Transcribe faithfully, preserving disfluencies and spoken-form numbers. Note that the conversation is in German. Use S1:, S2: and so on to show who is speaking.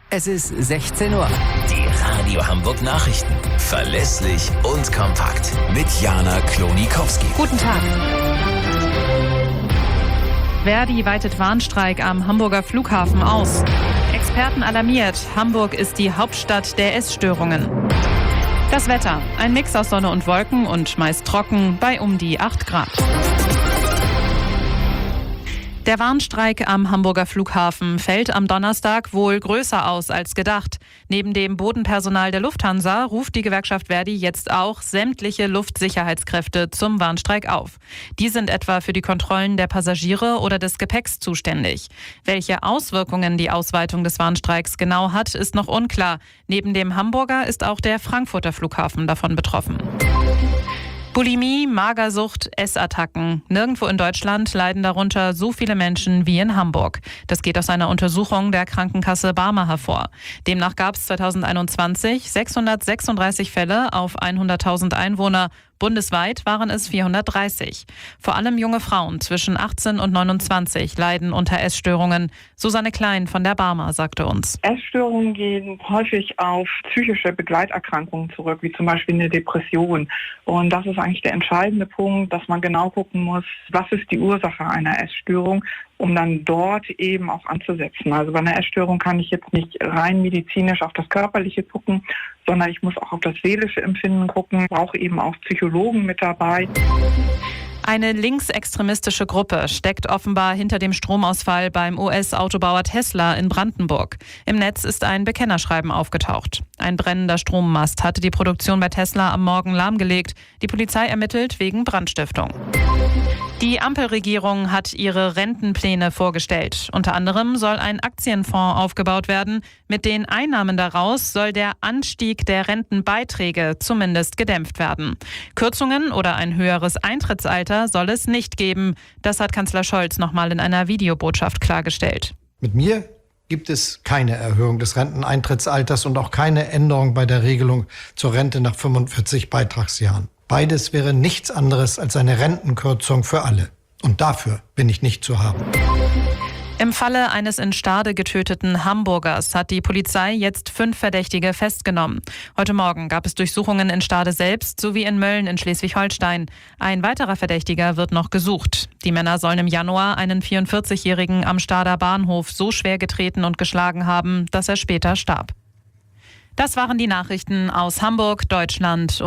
S1: Es ist sechzehn Uhr.
S2: Die Radio Hamburg Nachrichten. Verlässlich und kompakt. Mit Jana Klonikowski.
S3: Guten Tag. Verdi weitet Warnstreik am Hamburger Flughafen aus. Experten alarmiert, Hamburg ist die Hauptstadt der Essstörungen. Das Wetter, ein Mix aus Sonne und Wolken und meist trocken bei um die acht Grad. Der Warnstreik am Hamburger Flughafen fällt am Donnerstag wohl größer aus als gedacht. Neben dem Bodenpersonal der Lufthansa ruft die Gewerkschaft Verdi jetzt auch sämtliche Luftsicherheitskräfte zum Warnstreik auf. Die sind etwa für die Kontrollen der Passagiere oder des Gepäcks zuständig. Welche Auswirkungen die Ausweitung des Warnstreiks genau hat, ist noch unklar. Neben dem Hamburger ist auch der Frankfurter Flughafen davon betroffen. Bulimie, Magersucht, Essattacken. Nirgendwo in Deutschland leiden darunter so viele Menschen wie in Hamburg. Das geht aus einer Untersuchung der Krankenkasse Barmer hervor. Demnach gab es zweitausendeinundzwanzig sechshundertsechsunddreißig Fälle auf hunderttausend Einwohner. Bundesweit waren es vierhundertdreißig. Vor allem junge Frauen zwischen achtzehn und neunundzwanzig leiden unter Essstörungen. Susanne Klein von der Barmer sagte uns.
S4: Essstörungen gehen häufig auf psychische Begleiterkrankungen zurück, wie zum Beispiel eine Depression. Und das ist eigentlich der entscheidende Punkt, dass man genau gucken muss, was ist die Ursache einer Essstörung, um dann dort eben auch anzusetzen. Also bei einer Essstörung kann ich jetzt nicht rein medizinisch auf das Körperliche gucken, sondern ich muss auch auf das seelische Empfinden gucken, brauche eben auch Psychologen mit dabei.
S3: Eine linksextremistische Gruppe steckt offenbar hinter dem Stromausfall beim U S-Autobauer Tesla in Brandenburg. Im Netz ist ein Bekennerschreiben aufgetaucht. Ein brennender Strommast hatte die Produktion bei Tesla am Morgen lahmgelegt. Die Polizei ermittelt wegen Brandstiftung. Die Ampelregierung hat ihre Rentenpläne vorgestellt. Unter anderem soll ein Aktienfonds aufgebaut werden. Mit den Einnahmen daraus soll der Anstieg der Rentenbeiträge zumindest gedämpft werden. Kürzungen oder ein höheres Eintrittsalter soll es nicht geben. Das hat Kanzler Scholz nochmal in einer Videobotschaft klargestellt.
S5: Mit mir gibt es keine Erhöhung des Renteneintrittsalters und auch keine Änderung bei der Regelung zur Rente nach fünfundvierzig Beitragsjahren. Beides wäre nichts anderes als eine Rentenkürzung für alle. Und dafür bin ich nicht zu haben.
S3: Im Falle eines in Stade getöteten Hamburgers hat die Polizei jetzt fünf Verdächtige festgenommen. Heute Morgen gab es Durchsuchungen in Stade selbst sowie in Mölln in Schleswig-Holstein. Ein weiterer Verdächtiger wird noch gesucht. Die Männer sollen im Januar einen vierundvierzigjährigen am Stader Bahnhof so schwer getreten und geschlagen haben, dass er später starb. Das waren die Nachrichten aus Hamburg, Deutschland.